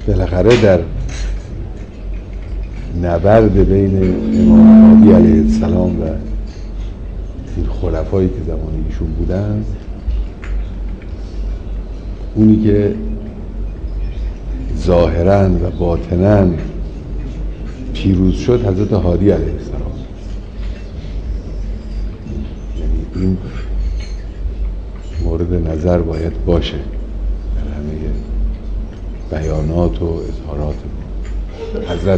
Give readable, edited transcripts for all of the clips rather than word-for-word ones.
بالاخره در نبرد بین امام مهدی علیه السلام و این خلفایی که زمان ایشون بودن، اونی که ظاهراً و باطناً پیروز شد حضرت هادی علیه السلام. یعنی این مورد نظر باید باشه در همه بیانات و اظهارات حضرت.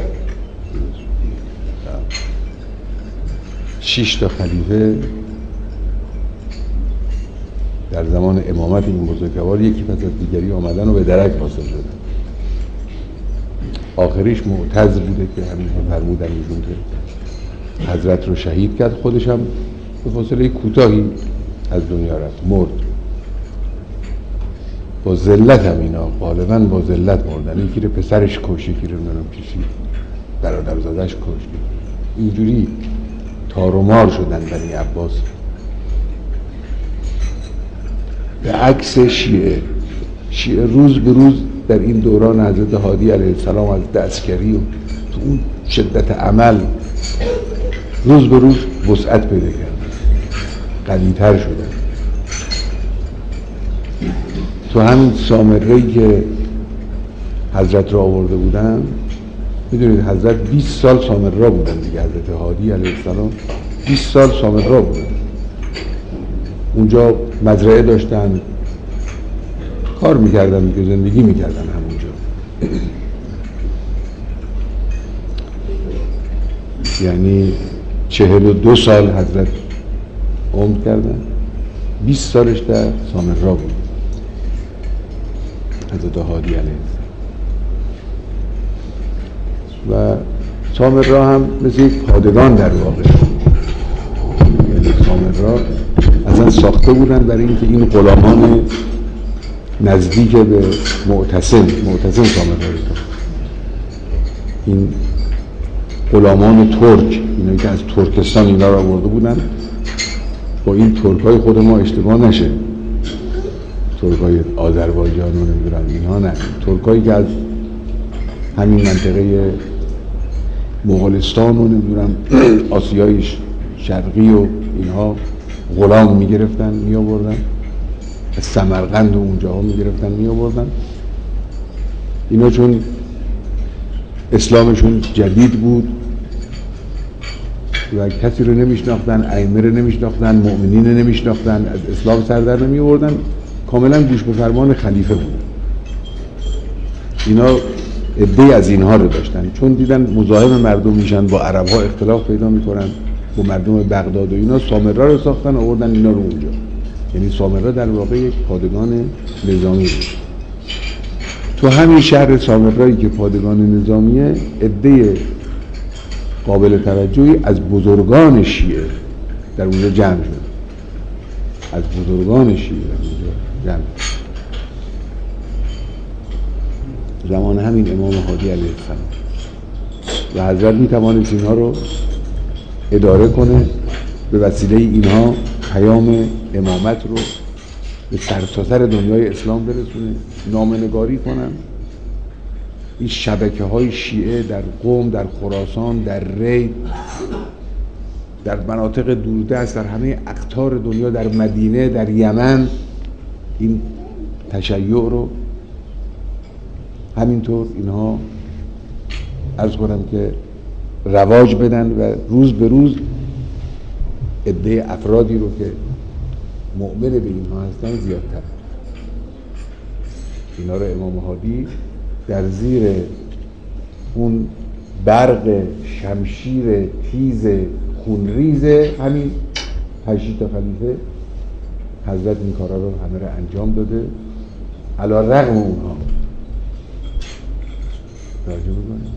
6 تا خلیفه در زمان امامت این بزرگوار یکی پس از دیگری آمدن و به درک حاصل شدن. آخریش معتز بوده که همین فرمودن ایشون که حضرت رو شهید کرد، خودش هم به فاصله کوتاهی از دنیا رفت، مرد. با ذلت هم اینا غالباً با ذلت مردن. یکی رو پسرش کشت، یکی رو نمیدونم کسی برادرزادش کشت، اینجوری تار و مار شدن بنی عباس. به عکس شیعه روز به روز در این دوران حضرت هادی علیه السلام از دستگری و تو اون شدت عمل روز به روز وسعت پیدا کرد، قوی‌تر شدن. تو همین سامره‌ای که حضرت را آورده بودن، میدونید حضرت 20 سال سامرا بودن دیگه. حضرت هادی علیه السلام 20 سال سامرا بودن، اونجا مزرعه داشتن، کار میکردن، زندگی میکردن همونجا. یعنی 42 سال حضرت عمر کردن، 20 سالش در سامرا بود حضرت هادی علیه السلام. و سامرا هم مثل یک پادگان در واقع، یعنی سامرا اصلا ساخته بودن برای اینکه این غلامان نزدیک به معتصم سامرا، این غلامان ترک، اینایی که از ترکستان اینا را آورده بودن، با این ترکای خود ما اشتباه نشه، ترکای آذربایجان و نمیدونم اینها، نه، ترکایی که از همین منطقه مغولستان و نمیدونم آسیای شرقی و اینها غلام میگرفتن می آوردن، از سمرقند و اونجاها میگرفتن می آوردن. اینا چون اسلامشون جدید بود و کسی رو نمیشناختن، ائمه رو نمیشناختن، مؤمنین رو نمیشناختن، از اسلام سر در نمی آوردن، کاملا گوش به فرمان خلیفه بود. اینا عده‌ای از اینها رو داشتن، چون دیدن مزاحم مردم میشن، با عرب ها اختلاف پیدا میکنن، با مردم بغداد و اینا، سامرا رو ساختن، آوردن اینا رو اونجا. یعنی سامرا در واقع یک پادگان نظامی بود. تو همین شهر سامرایی که پادگان نظامیه، عده قابل توجهی از بزرگان شیعه در اونجا جمع شد، از بزرگان شیعه در اونجا جمع شد. زمان همین امام هادی علیه السلام و حضرت میتوانست اینها رو اداره کنه، به وسیله اینها پیام امامت رو به سرتاسر دنیای اسلام برسونه، نامه‌نگاری کنن. این شبکه‌های شیعه در قم، در خراسان، در ری، در مناطق دوردست، در همه اقطار دنیا، در مدینه، در یمن، این تشیع رو همینطور اینها عرض کنم که رواج بدن و روز به روز عده افرادی رو که مؤمن به اینها هستن زیادتر. اینا رو امام هادی در زیر اون برق شمشیر تیز خونریز همین 8 تا خلیفه حضرت این کارا رو همه رو انجام داده. علی رغم اونها توجه می‌کنید،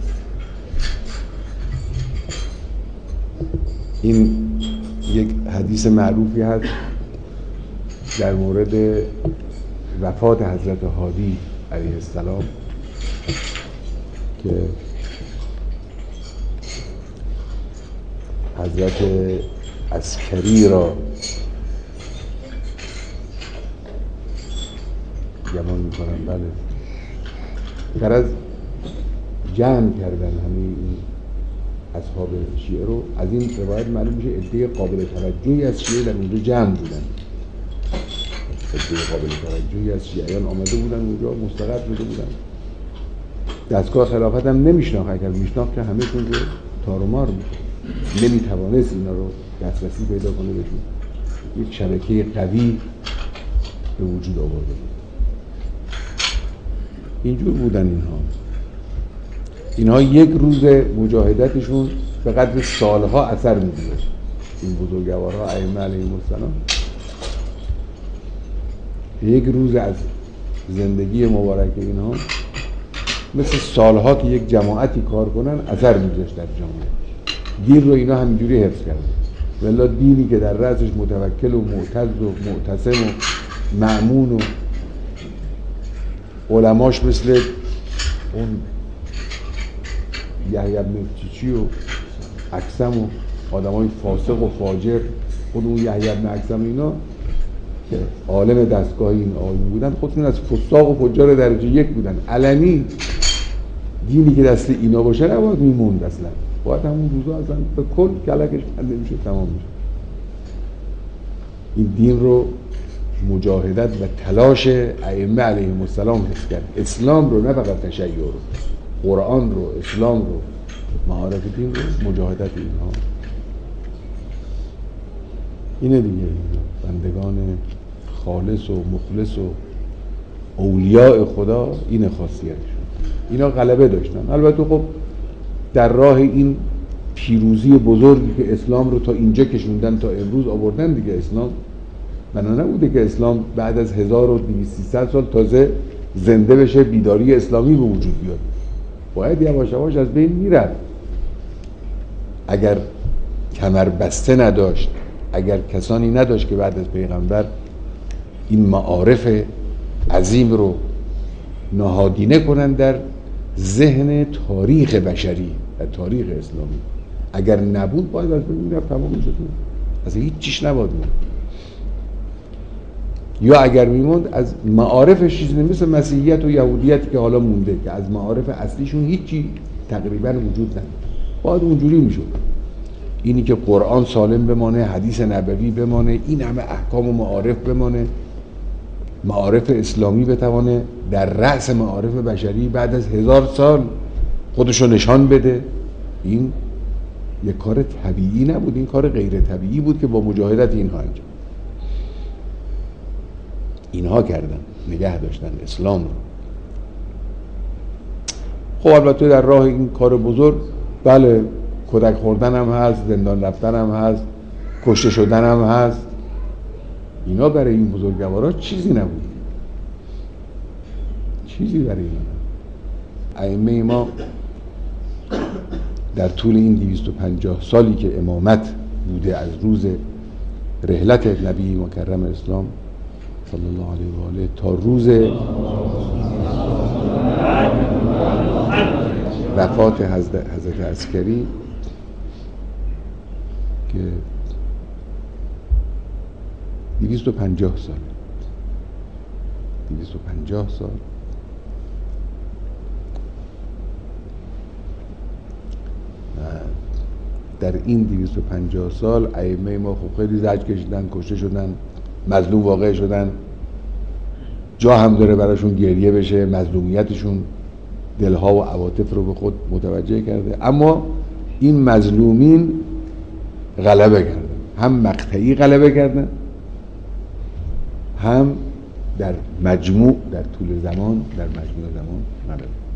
این یک حدیث معروفی هست در مورد وفات حضرت هادی علیه السلام که حضرت عسکری را گمان میکنم، بله، غرض جمع کردن همه این اصحاب شیعه رو. از این روایت معلوم میشه عده قابل توجهی از شیعه در اونجا جمع بودن، عده قابل توجهی از شیعیان آمده بودن اونجا، مستقر شده بودن. دستگاه خلافت هم نمیشناخت، اگر میشناخت که همه‌شون رو تارومار می‌کرد، نمیتوانست اینا رو دسترسی پیدا کنه بهشون. یک شبکه قوی به وجود آورده بود. اینجور بودن اینها یک روز مجاهدتشون به قدر سالها اثر می‌گذاشت. این بزرگوارها ائمه علیهم السلام یک روز از زندگی مبارک اینها مثل سالها که یک جماعتی کار کنن اثر می‌گذاشت در جامعه. دین رو اینا همینجوری حفظ کردن. والله دینی که در رأسش متوکل و معتز و معتصم و مأمون و علماش مثل اون یحیی بن چیچی و اکثم و آدمای فاسق و فاجر، خود اون یحیی بن اکثم اینا که عالم دستگاه این آیین بودن، خودشون از فساق و فجار درجه یک بودن. علنی دینی که دست اینا باشه نباید میموند، اصلا باید همون روزا اصلا به کل کلکش کنده میشه، تمام میشه. این دین رو مجاهدت و تلاش ائمه علیهم السلام حفظ کرد. اسلام رو، نه فقط تشیع رو، قرآن رو، اسلام رو، معارف دین رو، مجاهدت اینها. اینه دیگه، بندگان خالص و مخلص و اولیاء خدا اینه خاصیتشون. اینا غلبه داشتن. البته خب در راه این پیروزی بزرگی که اسلام رو تا اینجا کشوندن، تا امروز آوردن دیگه، اسلام بنا نبوده که اسلام بعد از 1200 سال تازه زنده بشه، بیداری اسلامی به وجود بیاد. باید یواش یواش از بین میرفت. اگر کمر بسته نداشت، اگر کسانی نداشت که بعد از پیغمبر این معارف عظیم رو نهادینه کنن در ذهن تاریخ بشری و تاریخ اسلامی، اگر نبود باید از بین میرفت، تمام میشد، اصلا هیچ چیش نباید موند. یا اگر میموند از معارفش چیزی مثل مسیحیت و یهودیتی که حالا مونده، که از معارف اصلیشون هیچی تقریبا وجود نداره، باید اونجوری میشد. اینی که قرآن سالم بمانه، حدیث نبوی بمانه، این همه احکام و معارف بمانه، معارف اسلامی بتوانه در رأس معارف بشری بعد از 1000 سال خودشو نشان بده، این یک کار طبیعی نبود، این کار غیر طبیعی بود که با مجاهدت اینها انجام اینها کردن، نگه داشتن اسلام رو. خب البته در راه این کار بزرگ بله کودک خوردن هم هست، زندان رفتن هم هست، کشته شدن هم هست. اینا برای این بزرگوارا چیزی نبود، چیزی برای اینا نبود. ائمه ما در طول این 250 سالی که امامت بوده، از روز رحلت نبی مکرم اسلام صلی الله علیه و آله تا روز وفات حضرت عسکری که 250 سال 250 سال در این 250 سال ائمه ما خب خیلی زجر کشیدن، کشته شدن، مظلوم واقع شدن. جا هم داره براشون گریه بشه، مظلومیتشون دلها و عواطف رو به خود متوجه کرده، اما این مظلومین غلبه کردن، هم مقطعی غلبه کردن، هم در مجموع در طول زمان، در مجموع زمان غلبه.